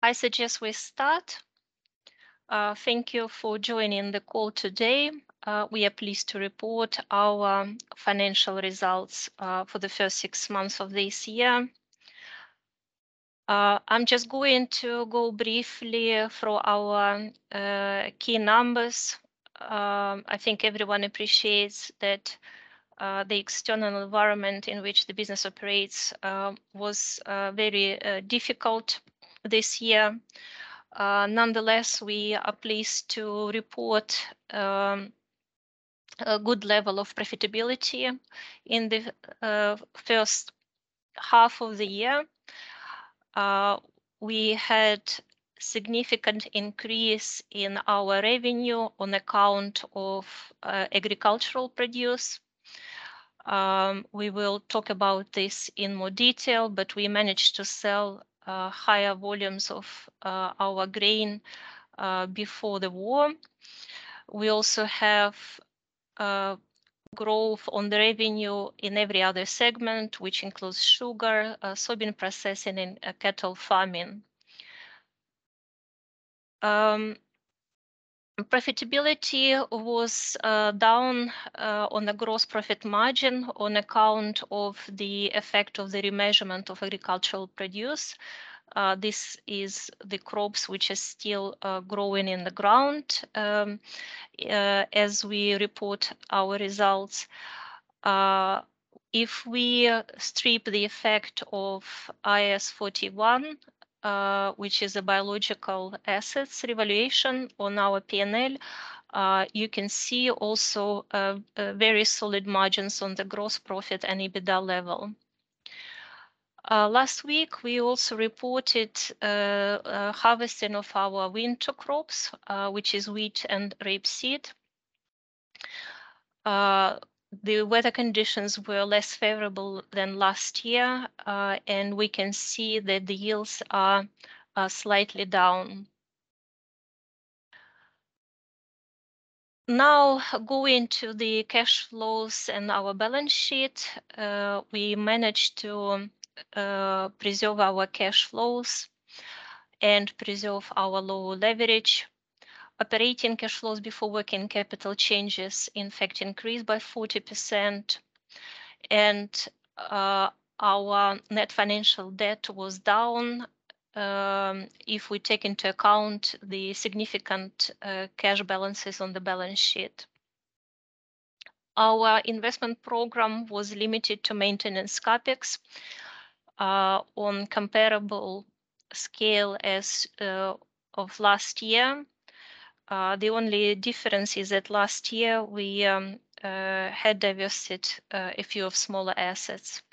I suggest we start. Thank you for joining the call today. We are pleased to report our financial results for the first 6 months of this year. I'm just going to go briefly through our key numbers. I think everyone appreciates that the external environment in which the business operates was very difficult this year. Nonetheless, we are pleased to report a good level of profitability in the first half of the year. We had significant increase in our revenue on account of agricultural produce. We will talk about this in more detail, but we managed to sell higher volumes of our grain before the war. We also have growth on the revenue in every other segment, which includes sugar, soybean processing, and cattle farming. Profitability was down on the gross profit margin on account of the effect of the remeasurement of agricultural produce. This is the crops which are still growing in the ground as we report our results. If we strip the effect of IAS 41, which is a biological assets revaluation on our P&L, you can see also very solid margins on the gross profit and EBITDA level. Last week, we also reported harvesting of our winter crops, which is wheat and rapeseed. The weather conditions were less favorable than last year, and we can see that the yields are slightly down. Now, going to the cash flows and our balance sheet, we managed to preserve our cash flows and preserve our low leverage. Operating cash flows before working capital changes, in fact, increased by 40%, and our net financial debt was down if we take into account the significant cash balances on the balance sheet. Our investment program was limited to maintenance capex on comparable scale as of last year. The only difference is that last year we had divested a few of smaller assets.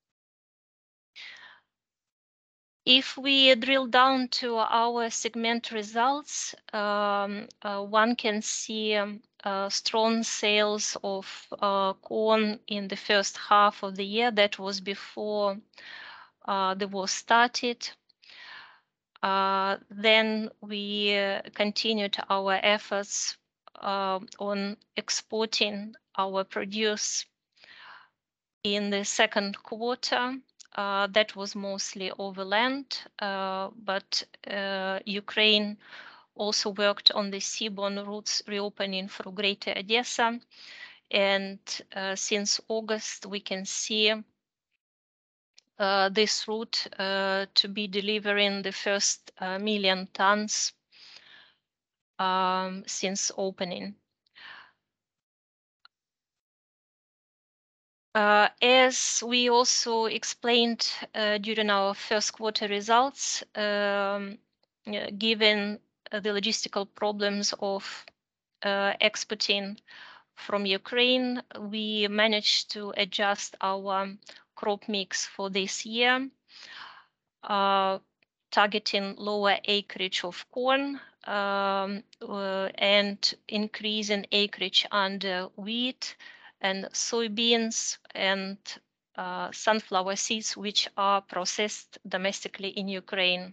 If we drill down to our segment results, one can see strong sales of corn in the first half of the year. That was before the war started. Then we continued our efforts on exporting our produce in the second quarter. That was mostly overland, but Ukraine also worked on the seaborne routes reopening for Greater Odessa. And since August, we can see this route to be delivering the first 1 million tons since opening. As we also explained during our first quarter results, given the logistical problems of exporting from Ukraine, we managed to adjust our crop mix for this year, targeting lower acreage of corn and increasing acreage under wheat and soybeans and sunflower seeds, which are processed domestically in Ukraine.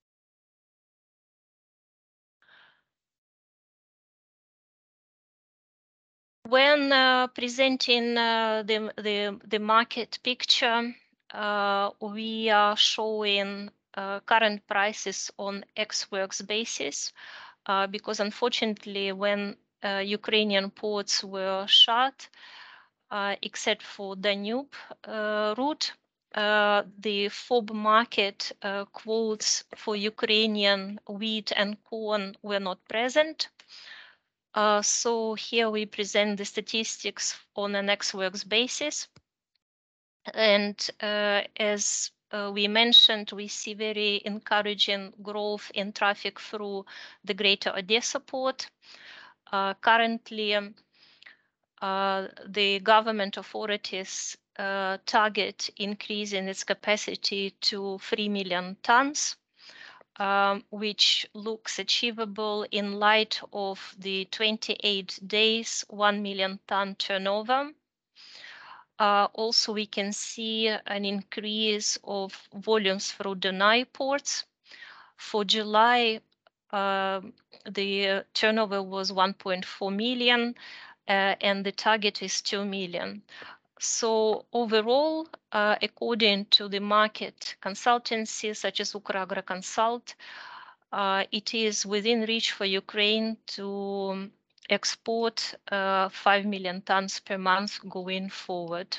When presenting the market picture, we are showing current prices on ex-works basis, because unfortunately, when Ukrainian ports were shut, except for Danube route, the FOB market quotes for Ukrainian wheat and corn were not present. So here we present the statistics on an ex-works basis. And as we mentioned, we see very encouraging growth in traffic through the Greater Odessa port. Currently, the government authorities target increasing its capacity to 3 million tons, which looks achievable in light of the 28 days, 1 million ton turnover. Also, we can see an increase of volumes through Dunay ports. For July, the turnover was 1.4 million, and the target is 2 million. So overall, according to the market consultancies such as Ukragro-Consult, it is within reach for Ukraine to export 5 million tons per month going forward.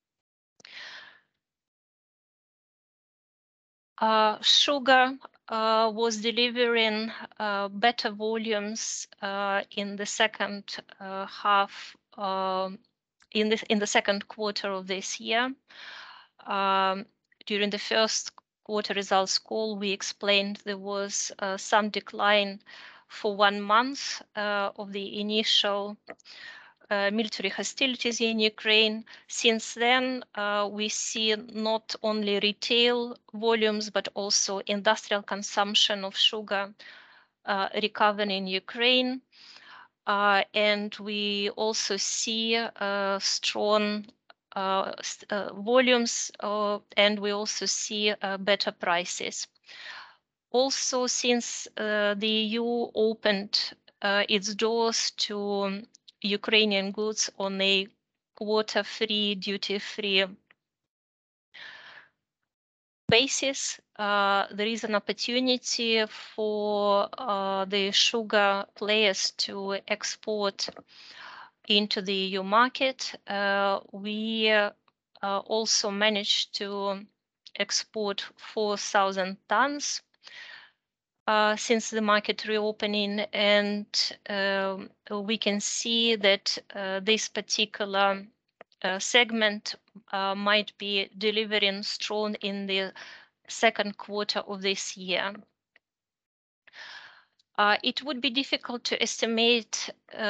Sugar was delivering better volumes in the second half, in the second quarter of this year. During the first quarter results call, we explained there was some decline for 1 month of the initial military hostilities in Ukraine. Since then, we see not only retail volumes, but also industrial consumption of sugar recovering in Ukraine. And we also see strong volumes, and we also see better prices. Also, since the EU opened its doors to Ukrainian goods on a quota-free, duty-free basis, there is an opportunity for the sugar players to export into the EU market. We also managed to export 4,000 tons since the market reopening, and we can see that this particular segment might be delivering strong in the second quarter of this year. It would be difficult to estimate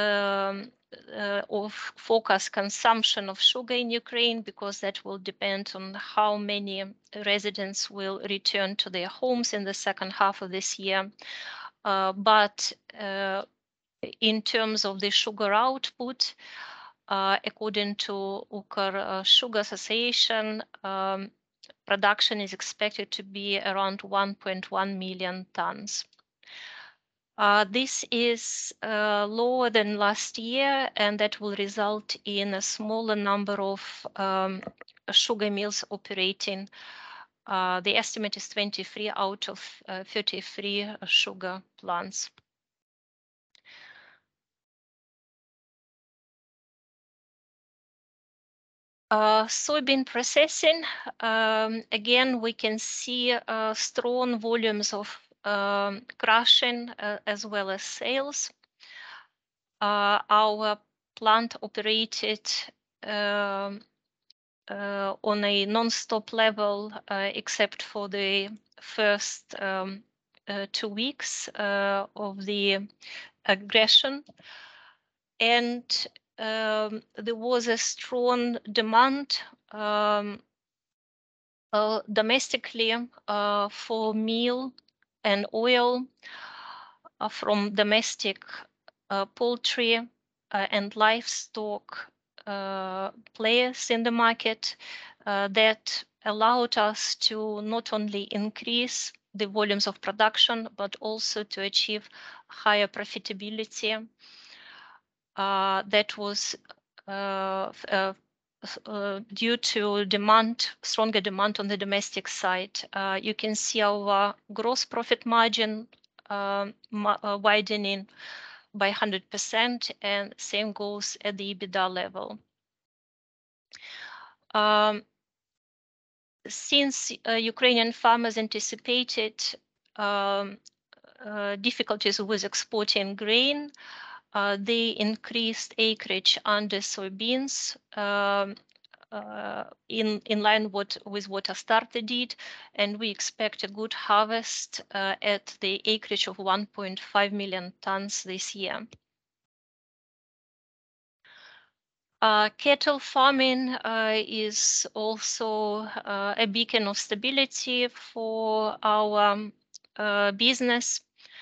or forecast consumption of sugar in Ukraine, because that will depend on how many residents will return to their homes in the second half of this year. But in terms of the sugar output, according to Ukr Sugar Association, production is expected to be around 1.1 million tons. This is lower than last year, and that will result in a smaller number of sugar mills operating. The estimate is 23 out of 33 sugar plants. Soybean processing, again, we can see strong volumes of crushing as well as sales. Our plant operated on a non-stop level, except for the first 2 weeks of the aggression. And there was a strong demand domestically for meal and oil from domestic poultry and livestock players in the market, that allowed us to not only increase the volumes of production, but also to achieve higher profitability. That was due to stronger demand on the domestic side. You can see our gross profit margin widening by 100%, and same goes at the EBITDA level. Since Ukrainian farmers anticipated difficulties with exporting grain, they increased acreage under soybeans in line with what Astarte did, and we expect a good harvest at the acreage of 1.5 million tons this year. Cattle farming is also a beacon of stability for our business.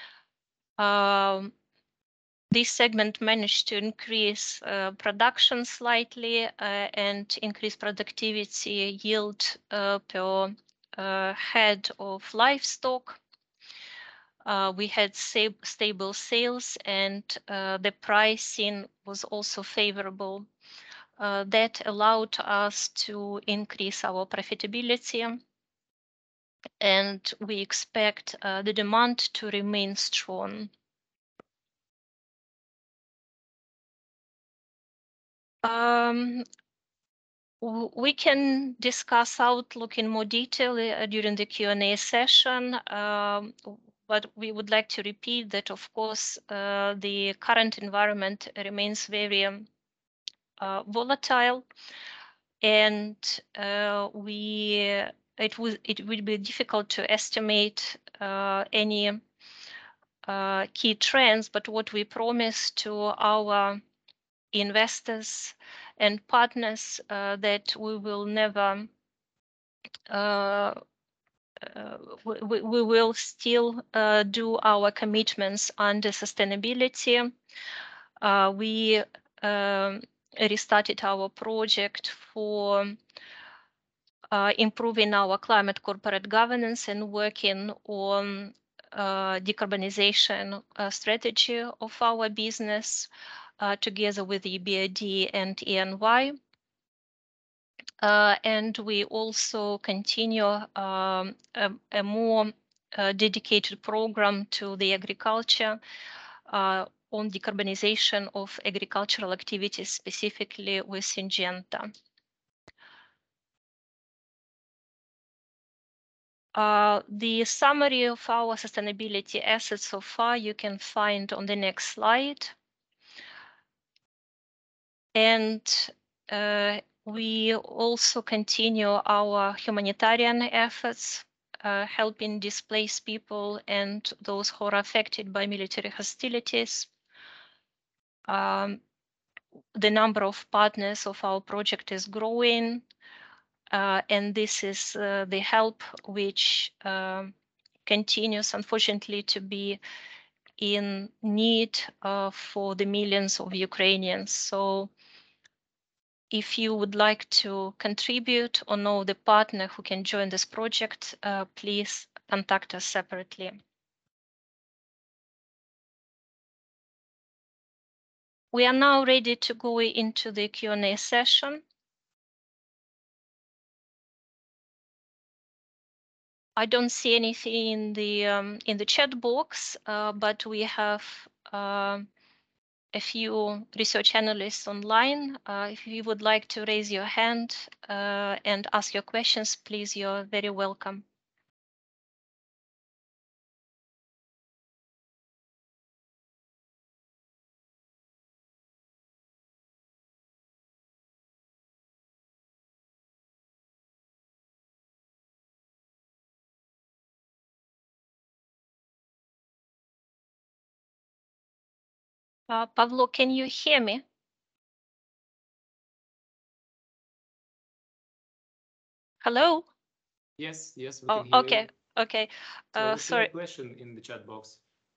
This segment managed to increase production slightly and increase productivity yield per head of livestock. We had stable sales, and the pricing was also favorable. That allowed us to increase our profitability, and we expect the demand to remain strong. We can discuss outlook in more detail during the Q&A session, but we would like to repeat that, of course, the current environment remains very volatile, and it would be difficult to estimate any key trends, but what we promise to our investors and partners that we will never we will still do our commitments under sustainability. We restarted our project for improving our climate corporate governance and working on decarbonization strategy of our business together with EBRD and ENY. And we also continue a more dedicated program to the agriculture on decarbonization of agricultural activities, specifically with Syngenta. The summary of our sustainability assets so far you can find on the next slide. And we also continue our humanitarian efforts, helping displaced people and those who are affected by military hostilities. The number of partners of our project is growing, and this is the help which continues, unfortunately, to be in need for the millions of Ukrainians. So if you would like to contribute or know the partner who can join this project, please contact us separately. We are now ready to go into the Q&A session. I don't see anything in the chat box, but we have a few research analysts online. If you would like to raise your hand and ask your questions, please, you're very welcome. Pavlo, can you hear me? Hello? Yes, we can hear okay, you. Okay. So Sorry. a question in the chat box.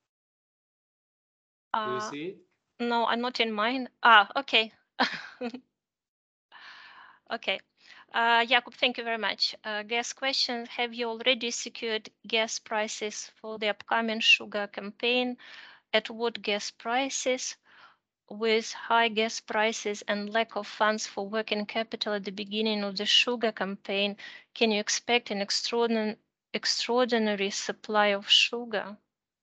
Do you see it? No, I'm not in mine. Okay. Okay. Jakub, thank you very much. Gas question, have you already secured gas prices for the upcoming sugar campaign? At what gas prices? with high gas prices and lack of funds for working capital at the beginning of the sugar campaign, can you expect an extraordinary supply of sugar?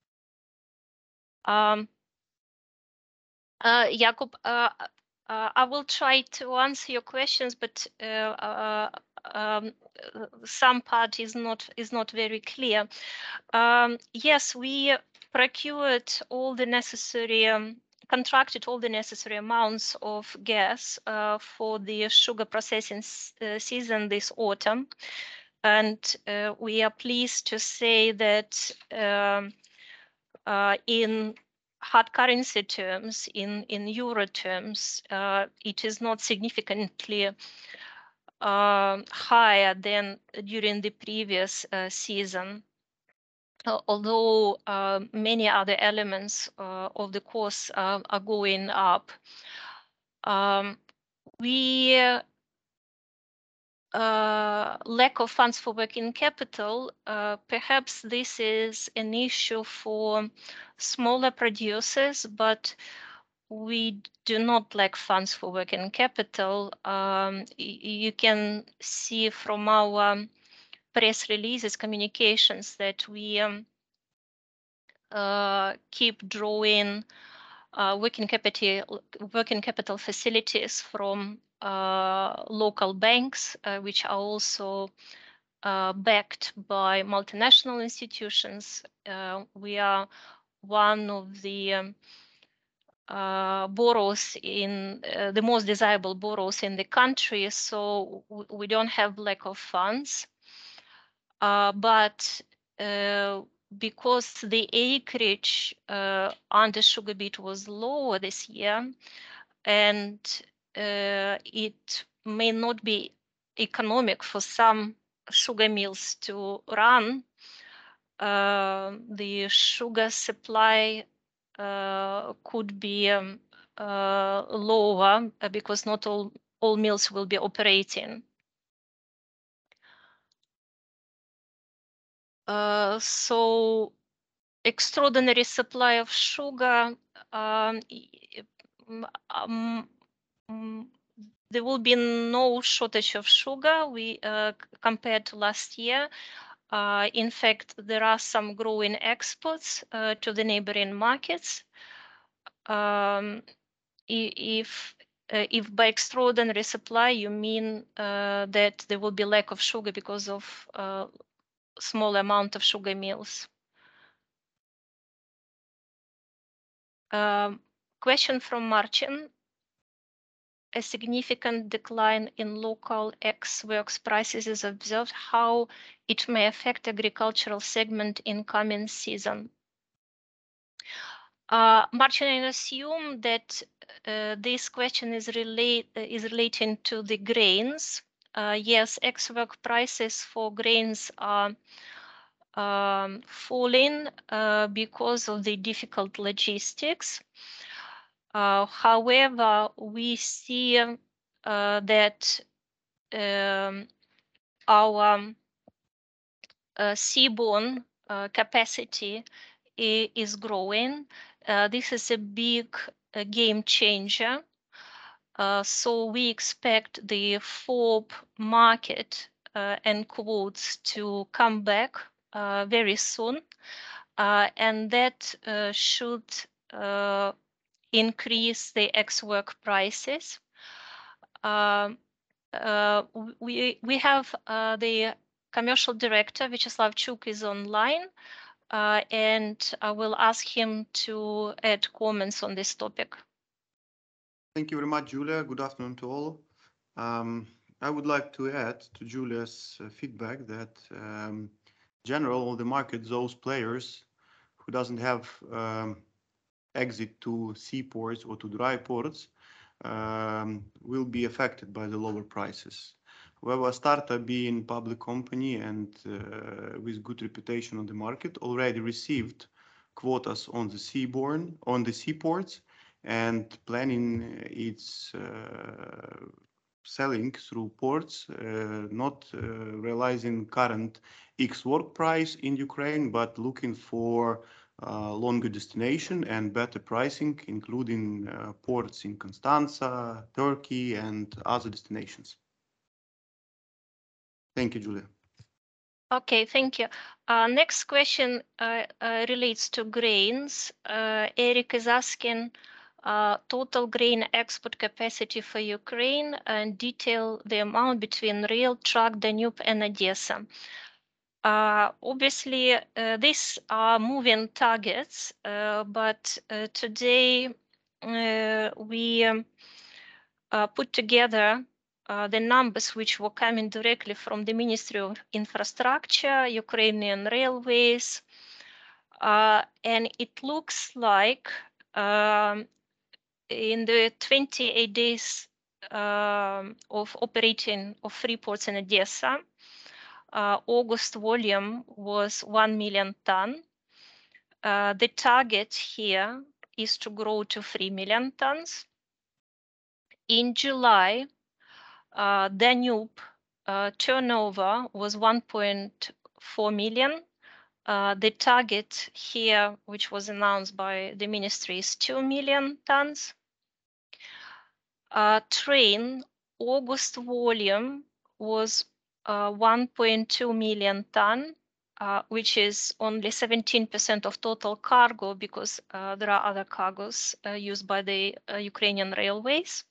Jakub, I will try to answer your questions, but some part is not very clear. Yes, we procured all the necessary, contracted all the necessary amounts of gas for the sugar processing season this autumn, and we are pleased to say that in hard currency terms, in euro terms, it is not significantly higher than during the previous season. Although many other elements of the course are going up. Lack of funds for working capital, perhaps this is an issue for smaller producers, but we do not lack funds for working capital. You can see from our press releases, communications, that we keep drawing working capital facilities from local banks, which are also backed by multinational institutions. We are one of the borrowers in the most desirable borrowers in the country, so we don't have lack of funds. But because the acreage under sugar beet was lower this year, and it may not be economic for some sugar mills to run, the sugar supply could be lower because not all mills will be operating. So extraordinary supply of sugar, there will be no shortage of sugar compared to last year. In fact, there are some growing exports to the neighboring markets. If by extraordinary supply you mean that there will be lack of sugar because of small amount of sugar mills. Question from Martin. A significant decline in local ex-works prices is observed. How it may affect agricultural segment in coming season? Martin, I assume that this question is relating to the grains. Yes, ex-work prices for grains are falling because of the difficult logistics. However, we see that our seaborne capacity is growing. This is a big game changer. So we expect the FOB market and quotes to come back very soon, and that should increase the ex-work prices. We have the commercial director, Vyacheslav Chuk, is online, and I will ask him to add comments on this topic. Thank you very much, Julia. Good afternoon to all. I would like to add to Julia's feedback that general on the market, those players who doesn't have exit to seaports or to dry ports will be affected by the lower prices. However, Astarta, being public company and with good reputation on the market, already received quotas on the seaports, and planning its selling through ports, not realizing current ex-work price in Ukraine, but looking for longer destination and better pricing, including ports in Constanța, Turkey, and other destinations. Thank you, Julia. Okay, thank you. Next question relates to grains. Eric is asking total grain export capacity for Ukraine and detail the amount between rail, truck, Danube, and Odessa. Obviously, these are moving targets, but today we put together the numbers which were coming directly from the Ministry of Infrastructure, Ukrainian Railways, and it looks like in the 28 days of operating of free ports in Odessa, August volume was 1 million ton. The target here is to grow to 3 million tons. In July, Danube turnover was 1.4 million. The target here, which was announced by the ministry, is 2 million tons. Train August volume was 1.2 million ton, which is only 17% of total cargo because there are other cargos used by the Ukrainian railways.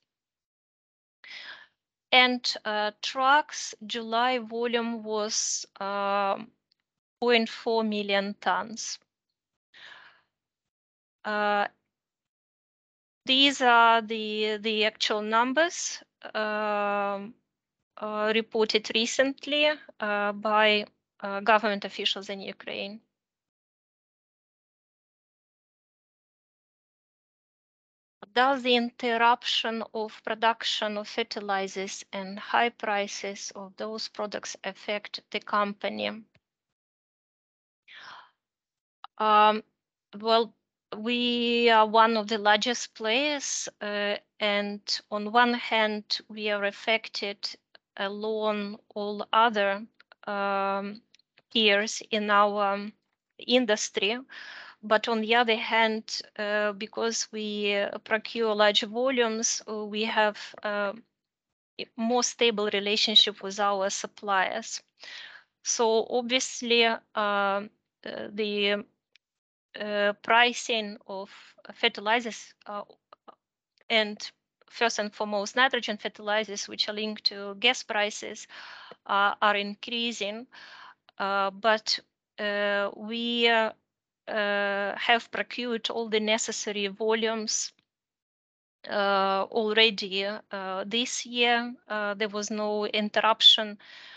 And trucks, July volume was 0.4 million tons. These are the actual numbers reported recently by government officials in Ukraine. Does the interruption of production of fertilizers and high prices of those products affect the company? Well, we are one of the largest players, and on one hand, we are affected along all other peers in our industry. But on the other hand, because we procure large volumes, we have a more stable relationship with our suppliers. So obviously, the pricing of fertilizers and first and foremost nitrogen fertilizers, which are linked to gas prices, are increasing. But we have procured all the necessary volumes already this year. There was no interruption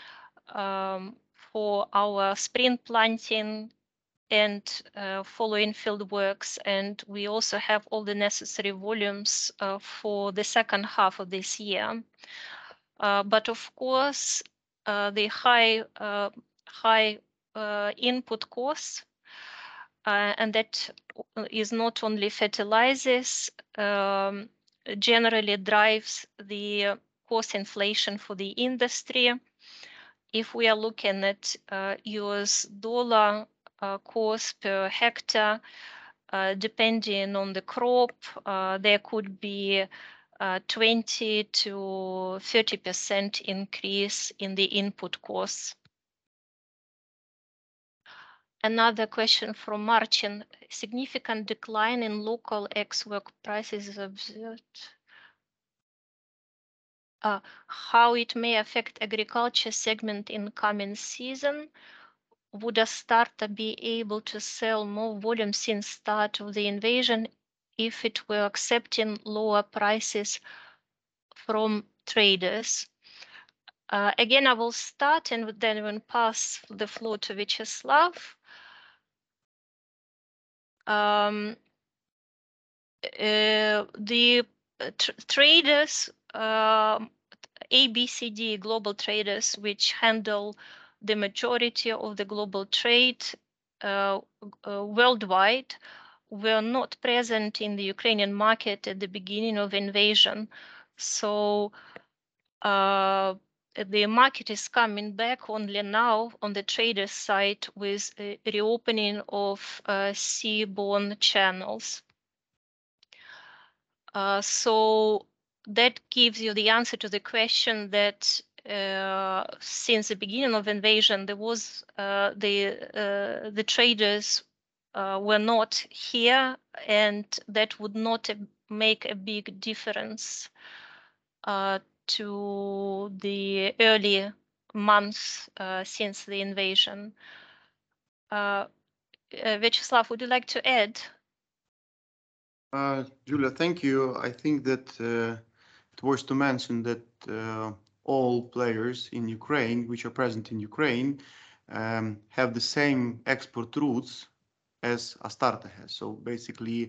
for our spring planting and following field works, and we also have all the necessary volumes for the second half of this year. But of course, the high input costs, and that is not only fertilizers, generally drives the cost inflation for the industry. If we are looking at US dollar cost per hectare, depending on the crop, there could be 20 to 30% increase in the input costs. Another question from Marcin. Significant decline in local ex-work prices is observed. How it may affect agriculture segment in coming season? Would Astarta be able to sell more volume since start of the invasion if it were accepting lower prices from traders? Again, I will start and then will pass the floor to Vyacheslav. The traders, ABCD global traders, which handle the majority of the global trade worldwide, were not present in the Ukrainian market at the beginning of invasion. So the market is coming back only now on the trader side with a reopening of seaborne channels. So that gives you the answer to the question that since the beginning of invasion, there was the traders were not here, and that would not make a big difference to the early months since the invasion. Vyacheslav, would you like to add? Julia, thank you. I think that it was to mention that all players in Ukraine, which are present in Ukraine, have the same export routes as Astarta has. So basically,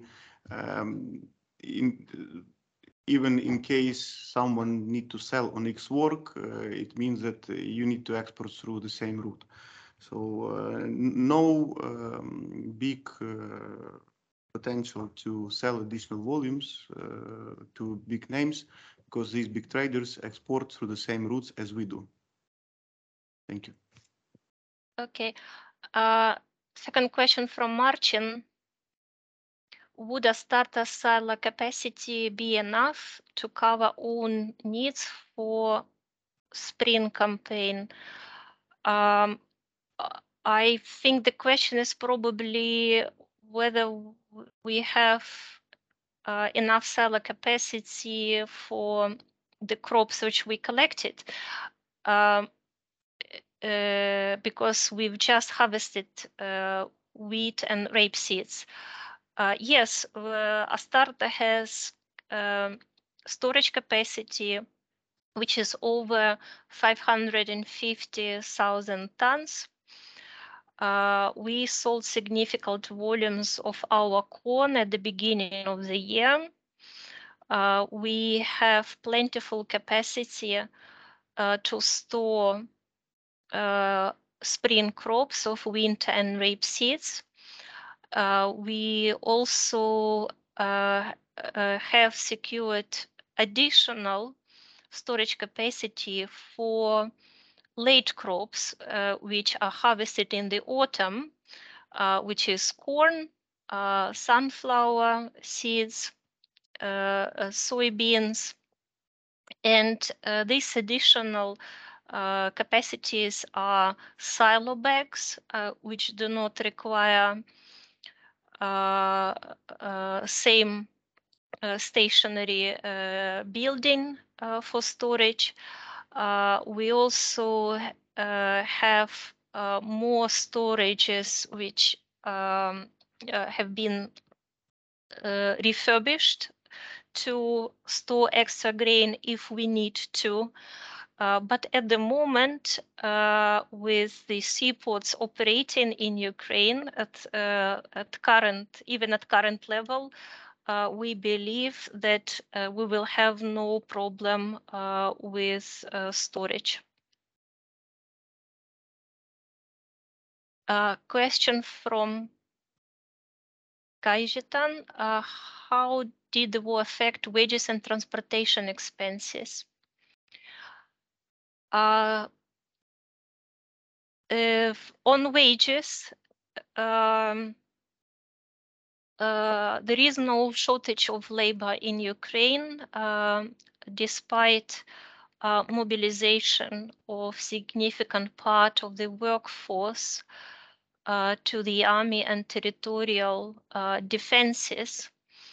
even in case someone need to sell on Xwork, it means that you need to export through the same route. So no big potential to sell additional volumes to big names, because these big traders export through the same routes as we do. Thank you. Okay. Second question from Marcin. Would Astarta silo capacity be enough to cover own needs for spring campaign? I think the question is probably whether we have enough silo capacity for the crops which we collected. Because we've just harvested wheat and rapeseeds. Yes, Astarta has storage capacity, which is over 550,000 tons. We sold significant volumes of our corn at the beginning of the year. We have plentiful capacity to store spring crops of winter and rape seeds. We also have secured additional storage capacity for late crops, which are harvested in the autumn, which is corn, sunflower seeds, soybeans, and these additional capacities are silo bags, which do not require same stationary building for storage. We also have more storages which have been refurbished to store extra grain if we need to. But at the moment, with the seaports operating in Ukraine at current level, we believe that we will have no problem with storage. Question from Kajetan. How did the war affect wages and transportation expenses? On wages, there is no shortage of labor in Ukraine, despite mobilization of significant part of the workforce to the army and territorial defenses.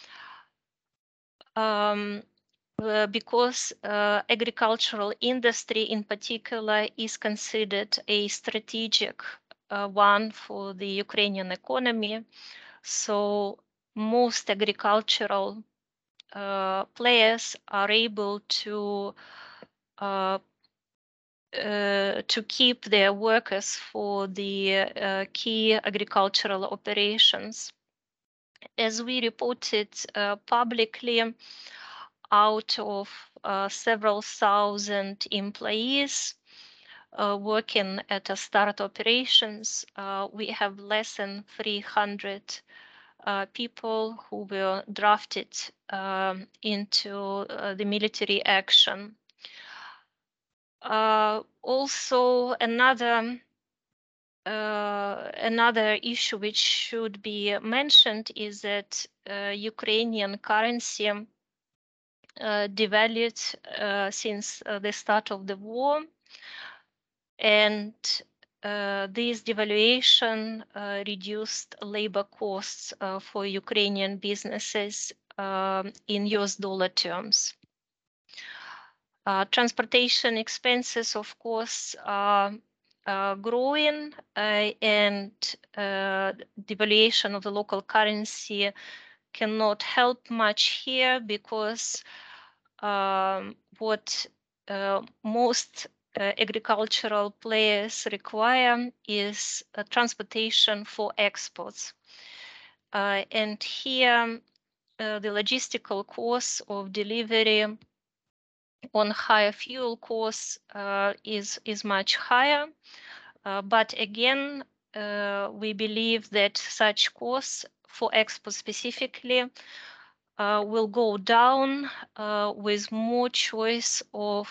Because agricultural industry in particular is considered a strategic one for the Ukrainian economy. So most agricultural players are able to keep their workers for the key agricultural operations. As we reported publicly, out of several thousand employees working at Astarta operations, we have less than 300 people who were drafted into the military action. Also, another issue which should be mentioned is that Ukrainian currency devalued since the start of the war, and this devaluation reduced labor costs for Ukrainian businesses in US dollar terms. Transportation expenses, of course, are growing, and devaluation of the local currency cannot help much here, because what most agricultural players require is transportation for exports. And here, the logistical costs of delivery on higher fuel costs is much higher. But again, we believe that such costs for export specifically will go down with more choice of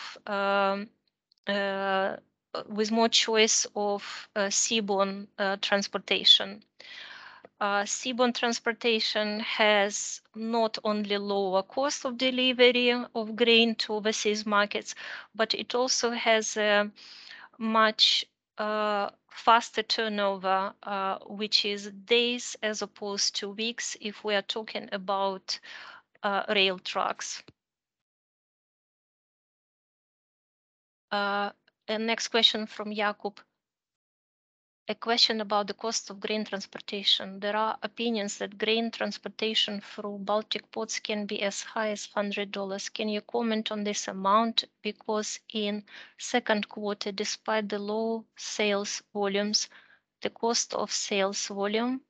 seaborne transportation. Seaborne transportation has not only lower cost of delivery of grain to overseas markets, but it also has a much faster turnover, which is days as opposed to weeks if we are talking about rail trucks. And next question from Jakub. A question about the cost of grain transportation. There are opinions that grain transportation through Baltic ports can be as high as $100. Can you comment on this amount? Because in second quarter, despite the low sales volumes, the cost of sales volume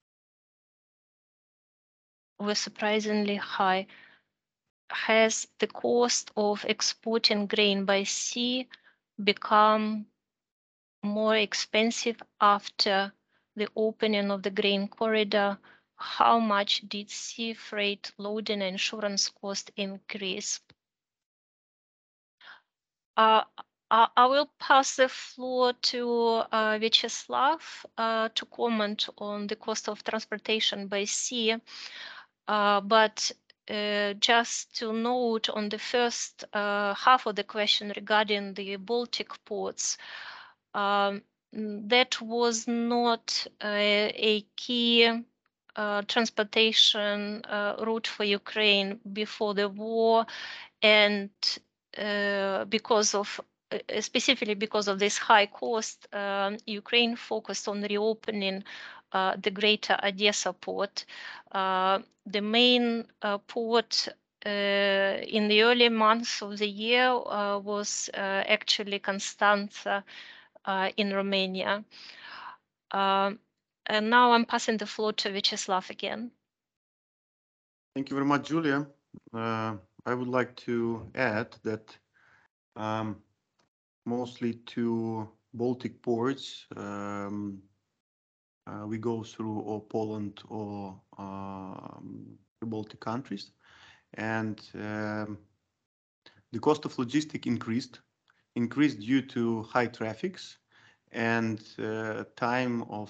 was surprisingly high. Has the cost of exporting grain by sea become more expensive after the opening of the grain corridor? How much did sea freight loading and insurance cost increase? I will pass the floor to Vyacheslav to comment on the cost of transportation by sea. But just to note on the first half of the question regarding the Baltic ports, that was not a key transportation route for Ukraine before the war, and specifically because of this high cost, Ukraine focused on reopening the greater Odessa port. The main port in the early months of the year was actually Constanța in Romania. And now I'm passing the floor to Vyacheslav again. Thank you very much, Julia. I would like to add that mostly to Baltic ports, we go through or Poland or the Baltic countries, and the cost of logistics increased due to high traffics and time of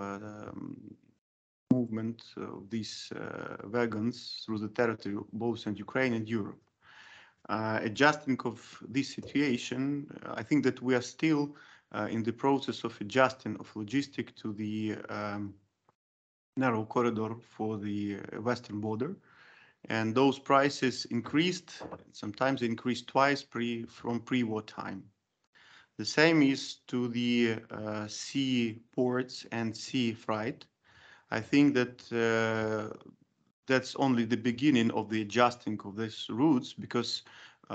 movement of these wagons through the territory of both in Ukraine and Europe. Adjusting of this situation, I think that we are still in the process of adjusting of logistics to the narrow corridor for the western border, and those prices increased. Sometimes they increased twice from pre-war time. The same is to the sea ports and sea freight. I think that that's only the beginning of the adjusting of these routes, because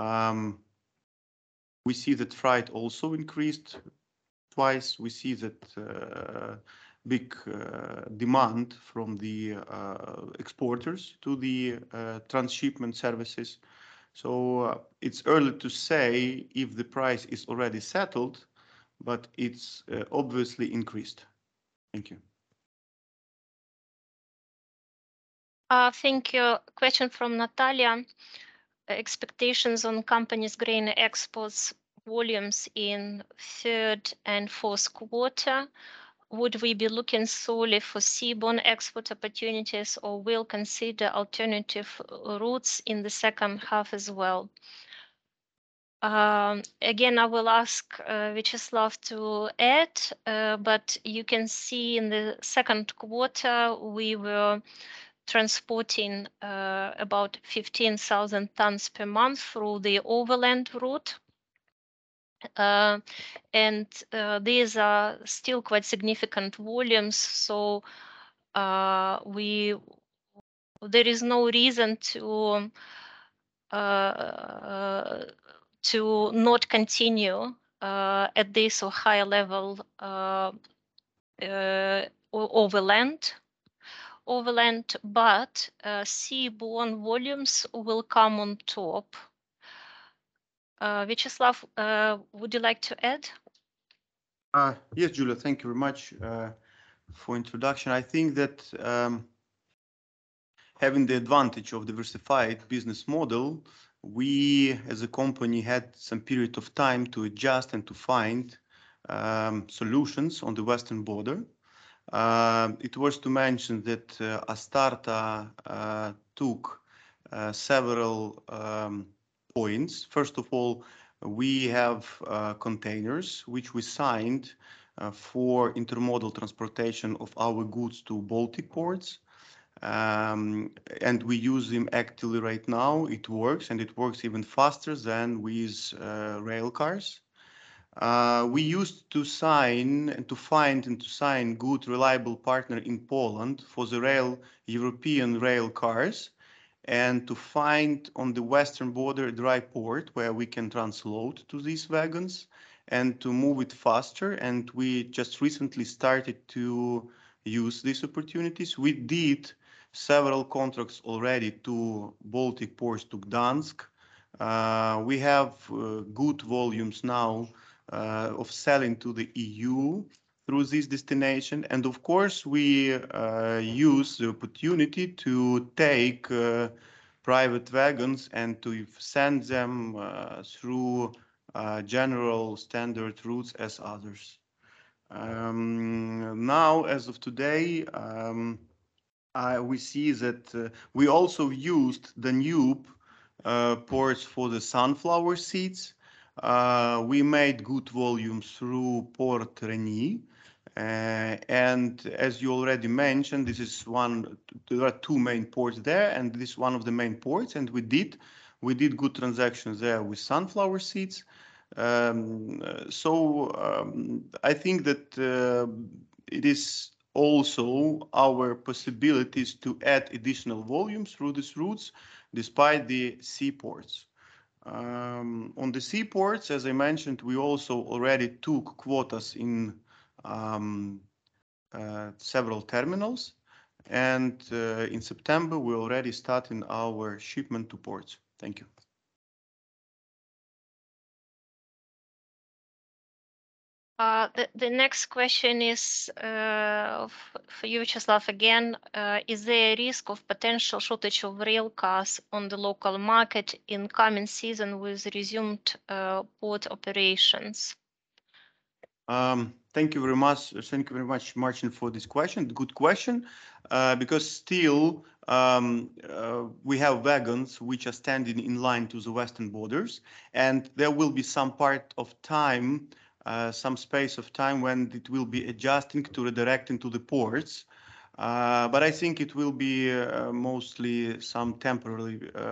we see that freight also increased twice. We see that big demand from the exporters to the transshipment services. So it's early to say if the price is already settled, but it's obviously increased. Thank you. Thank you. Question from Natalia. Expectations on companies' grain exports volumes in third and fourth quarter? Would we be looking solely for seaborne export opportunities, or will consider alternative routes in the second half as well? Again, I will ask Vyacheslav to add, but you can see in the second quarter, we were transporting about 15,000 tons per month through the overland route. And these are still quite significant volumes, so there is no reason to not continue at this or higher level overland, but seaborne volumes will come on top. Vyacheslav, would you like to add? Yes, Julia, thank you very much for introduction. I think that having the advantage of diversified business model, we as a company had some period of time to adjust and to find solutions on the western border. It was to mention that Astarta took several points. First of all, we have containers which we signed for intermodal transportation of our goods to Baltic ports. And we use them actively right now. It works, and it works even faster than with rail cars. We used to sign and to find and to sign good, reliable partner in Poland for the European rail cars, and to find on the western border a dry port where we can transload to these wagons and to move it faster. And we just recently started to use these opportunities. We did several contracts already to Baltic ports, to Gdansk. We have good volumes now of selling to the EU through this destination. And of course, we use the opportunity to take private wagons and to send them through general standard routes as others. Now, as of today, we see that we also used Danube ports for the sunflower seeds. We made good volumes through Port Reni. And as you already mentioned, there are two main ports there, and this is one of the main ports, and we did good transactions there with sunflower seeds. I think that it is also our possibilities to add additional volumes through these routes, despite the seaports. On the seaports, as I mentioned, we also already took quotas in several terminals, and in September we're already starting our shipment to ports. Thank you. The next question is for you, Vyacheslav, again. Is there a risk of potential shortage of rail cars on the local market in coming season with resumed port operations? Thank you very much. Thank you very much, Martin, for this question. Good question, because still we have wagons which are standing in line to the western borders, and there will be some part of time, some space of time when it will be adjusting to redirecting to the ports. But I think it will be mostly some temporary